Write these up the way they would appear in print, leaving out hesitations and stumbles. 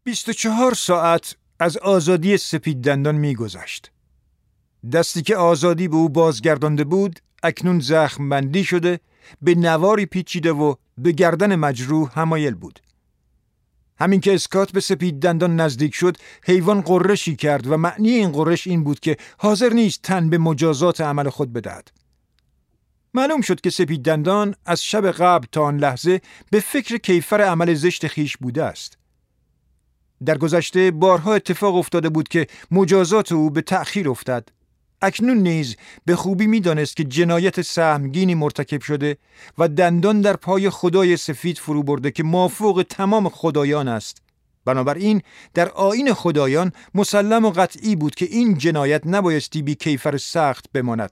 24 ساعت از آزادی سپید دندان می‌گذشت. دستی که آزادی به او بازگردانده بود اکنون زخم بندی شده، به نواری پیچیده و به گردن مجروح حمایل بود. همین که اسکات به سپید دندان نزدیک شد، حیوان غرشی کرد و معنی این غرش این بود که حاضر نیست تن به مجازات عمل خود بدهد. معلوم شد که سپید دندان از شب قبل تا آن لحظه به فکر کیفر عمل زشت خیش بوده است. در گذشته بارها اتفاق افتاده بود که مجازات او به تأخیر افتاد. اکنون نیز به خوبی می‌دانست که جنایت سهمگینی مرتکب شده و دندان در پای خدای سفید فرو برده که مافوق تمام خدایان است. بنابراین در آیین خدایان مسلم و قطعی بود که این جنایت نبایستی بی کیفر سخت بماند.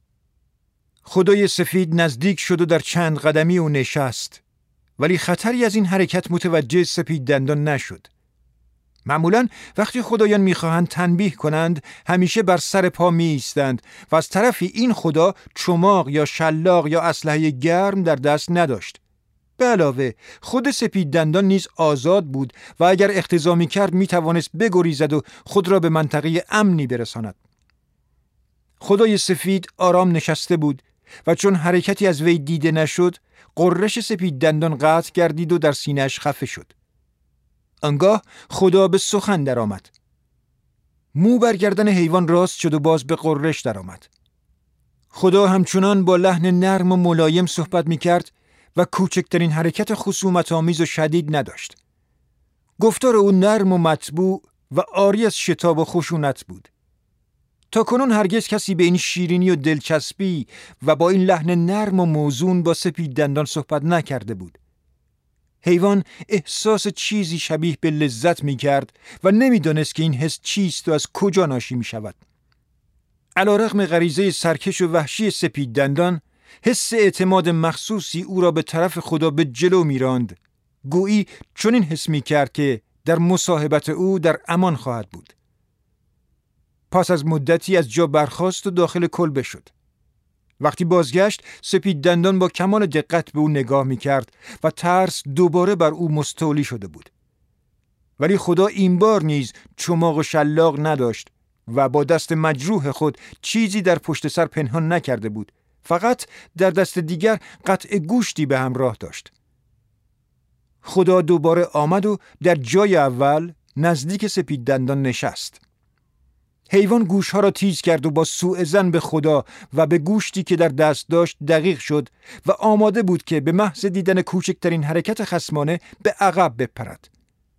خدای سفید نزدیک شد و در چند قدمی او نشست، ولی خطری از این حرکت متوجه سپید دندان نشد. معمولاً وقتی خدایان می‌خواهند تنبیه کنند همیشه بر سر پا می‌ایستند و از طرفی این خدا چماق یا شلاق یا اسلحه گرم در دست نداشت. به علاوه خود سپید دندان نیز آزاد بود و اگر اقتضا می‌کرد می‌توانست بگریزد و خود را به منطقه امنی برساند. خدای سفید آرام نشسته بود و چون حرکتی از وی دیده نشد، غرش سپید دندان قطع گردید و در سینه‌اش خفه شد. آنگاه خدا به سخن درآمد. مو بر گردن حیوان راست شد و باز به غرش درآمد. خدا همچنان با لحن نرم و ملایم صحبت می‌کرد و کوچکترین حرکت خصومت‌آمیز و شدید نداشت. گفتار او نرم و مطبوع و عاری از شتاب و خشونت بود. تا کنون هرگز کسی به این شیرینی و دلچسبی و با این لحن نرم و موزون با سپید دندان صحبت نکرده بود. حیوان احساس چیزی شبیه به لذت می کرد و نمی دانست که این حس چیست و از کجا ناشی می شود. علیرغم غریزه سرکش و وحشی سپید دندان، حس اعتماد مخصوصی او را به طرف خدا به جلو می راند. گویی چنین حس می کرد که در مصاحبت او در امان خواهد بود. پس از مدتی از جا برخاست و داخل کلبه شد. وقتی بازگشت، سپید دندان با کمال دقت به او نگاه می‌کرد و ترس دوباره بر او مستولی شده بود. ولی خدا این بار نیز چماق و شلاق نداشت و با دست مجروح خود چیزی در پشت سر پنهان نکرده بود. فقط در دست دیگر قطع گوشتی به همراه داشت. خدا دوباره آمد و در جای اول نزدیک سپید دندان نشست. حیوان گوشها را تیز کرد و با سوء ظن به خدا و به گوشتی که در دست داشت دقیق شد و آماده بود که به محض دیدن کوچکترین حرکت خصمانه به عقب بپرد.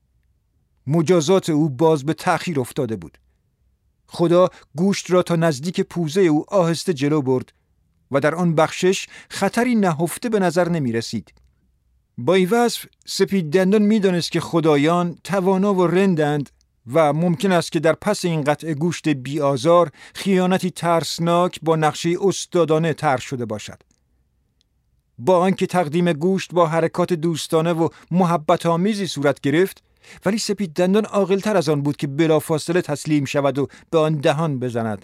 مجازات او باز به تأخیر افتاده بود. خدا گوشت را تا نزدیک پوزه او آهسته جلو برد و در آن بخشش خطری نهفته به نظر نمی رسید. با این وصف سپید دندان می دانست که خدایان توانا و رندند و ممکن است که در پس این قطع گوشت بی‌آزار خیانتی ترسناک با نقشه استادانه طرح شده باشد. با آنکه تقدیم گوشت با حرکات دوستانه و محبت آمیزی صورت گرفت، ولی سپید دندان عاقل‌تر از آن بود که بلافاصله تسلیم شود و به آن دهان بزند.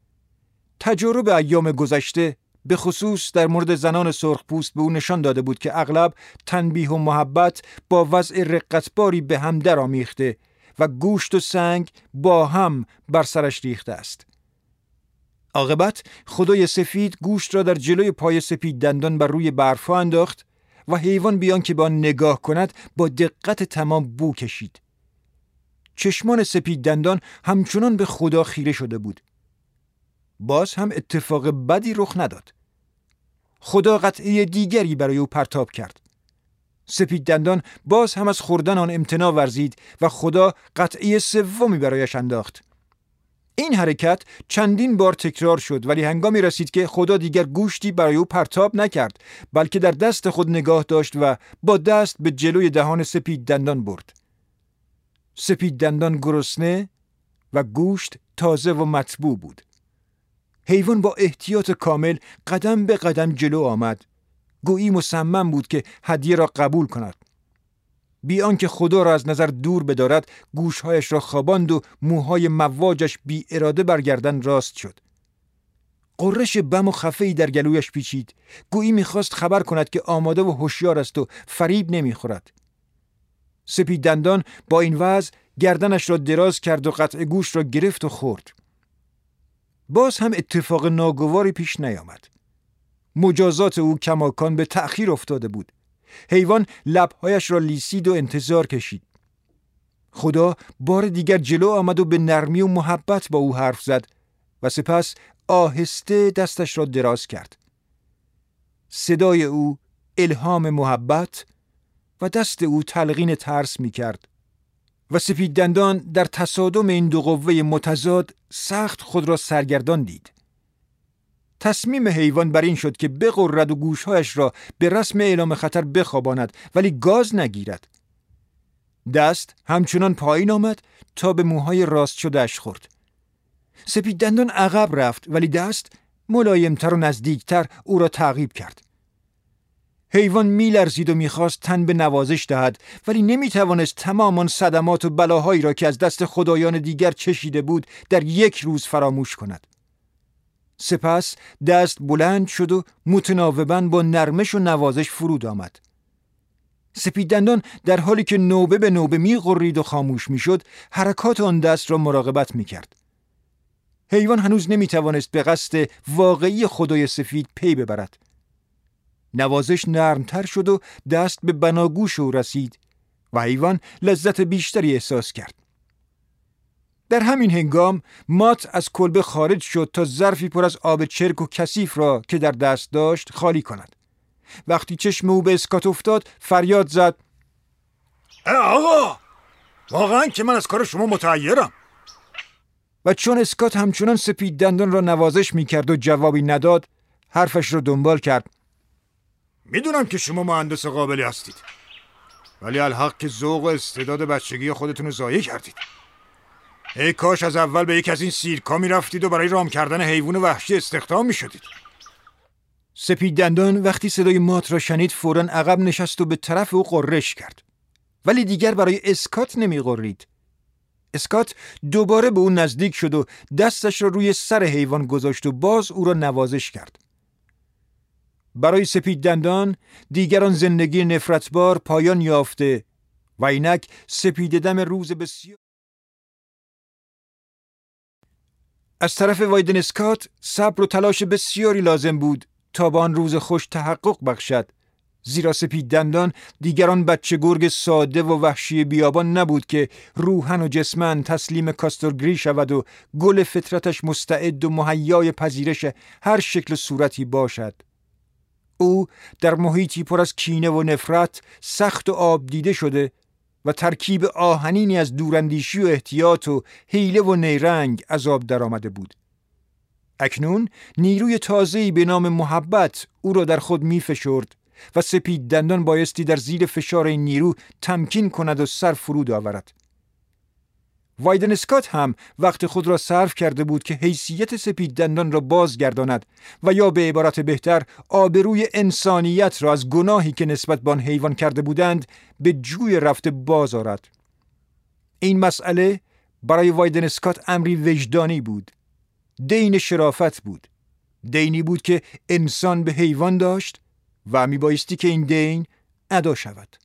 تجربه ایام گذشته به خصوص در مورد زنان سرخپوست به او نشان داده بود که اغلب تنبیه و محبت با وضع رقتباری به هم درآمیخته و گوشت و سنگ با هم بر سرش ریخته است. عاقبت خدای سفید گوشت را در جلوی پای سپید دندان بر روی برفا انداخت و حیوان بیان که به آن نگاه کند با دقت تمام بو کشید. چشمان سپید دندان همچنان به خدا خیره شده بود. باز هم اتفاق بدی رخ نداد. خدا قطعه دیگری برای او پرتاب کرد. سپید دندان باز هم از خوردن آن امتناع ورزید و خدا قطعه سومی برایش انداخت. این حرکت چندین بار تکرار شد، ولی هنگامی رسید که خدا دیگر گوشتی برای او پرتاب نکرد، بلکه در دست خود نگاه داشت و با دست به جلوی دهان سپید دندان برد. سپید دندان گرسنه و گوشت تازه و مطبوع بود. حیوان با احتیاط کامل قدم به قدم جلو آمد، گویی مصمم بود که هدیه را قبول کند. بی آنکه خدا را از نظر دور بدارد، گوشهایش را خواباند و موهای مواجش بی اراده بر گردن راست شد. غرش بم و خفه‌ای در گلویش پیچید، گویی می‌خواست خبر کند که آماده و هوشیار است و فریب نمی‌خورد. سپید دندان با این وضع گردنش را دراز کرد و قطع گوش را گرفت و خورد. باز هم اتفاق ناگواری پیش نیامد. مجازات او کماکان به تأخیر افتاده بود. حیوان لبهایش را لیسید و انتظار کشید. خدا بار دیگر جلو آمد و به نرمی و محبت با او حرف زد و سپس آهسته دستش را دراز کرد. صدای او الهام محبت و دست او تلقین ترس می کرد و سپید دندان در تصادم این دو قوه متضاد سخت خود را سرگردان دید. تصمیم حیوان بر این شد که بغرد و گوشهایش را به رسم اعلام خطر بخواباند ولی گاز نگیرد. دست همچنان پایین آمد تا به موهای راست شده‌اش خورد. سپید دندان عقب رفت ولی دست ملایمتر و نزدیکتر او را تعقیب کرد. حیوان می‌لرزید و می‌خواست تن به نوازش دهد ولی نمی‌توانست تمام آن صدمات و بلاهایی را که از دست خدایان دیگر چشیده بود در یک روز فراموش کند. سپس دست بلند شد و متناوباً با نرمش و نوازش فرود آمد. سپید دندان در حالی که نوبه به نوبه می‌غرید و خاموش می‌شد، حرکات آن دست را مراقبت می‌کرد. حیوان هنوز نمی‌توانست به قصد واقعی خدای سفید پی ببرد. نوازش نرمتر شد و دست به بناگوش او رسید و حیوان لذت بیشتری احساس کرد. در همین هنگام مات از کلبه خارج شد تا ظرفی پر از آب چرک و کثیف را که در دست داشت خالی کند. وقتی چشم او به اسکات افتاد فریاد زد: آقا، واقعا که من از کار شما متعیرم. و چون اسکات همچنان سپید دندان را نوازش می‌کرد و جوابی نداد، حرفش را دنبال کرد: میدونم که شما مهندس قابلی هستید، ولی الحق که ذوق و استعداد بچگی خودتون رو ضایع کردید. ای کاش از اول به یک از این سیرکا میرفتید و برای رام کردن حیوان وحشی استخدام میشدید. سپید دندان وقتی صدای مات را شنید فوراً عقب نشست و به طرف او غرش کرد، ولی دیگر برای اسکات نمیغرید. اسکات دوباره به او نزدیک شد و دستش را روی سر حیوان گذاشت و باز او را نوازش کرد. برای سپید دندان دیگر آن زندگی نفرتبار پایان یافته و اینک سپید دم روز بسیار. از طرف وایدن اسکات صبر و تلاش بسیاری لازم بود تا به آن روز خوش تحقق بخشد، زیرا سپید دندان دیگر آن بچه گرگ ساده و وحشی بیابان نبود که روحن و جسمن تسلیم کاستورگری شود و گل فطرتش مستعد و مهیای پذیرش هر شکل و صورتی باشد. او در محیطی پر از کینه و نفرت سخت و آب دیده شده و ترکیب آهنینی از دوراندیشی و احتیاط و حیله و نیرنگ از آب در آمده بود. اکنون نیروی تازه‌ای به نام محبت او را در خود می فشرد و سپید دندان بایستی در زیر فشار این نیرو تمکین کند و سر فرود آورد. وایدن اسکات هم وقت خود را صرف کرده بود که حیثیت سپید دندان را بازگرداند و یا به عبارت بهتر آبروی انسانیت را از گناهی که نسبت به آن حیوان کرده بودند به جوی رفته باز آورد. این مسئله برای وایدن اسکات امری وجدانی بود. دین شرافت بود. دینی بود که انسان به حیوان داشت و می بایستی که این دین ادا شود.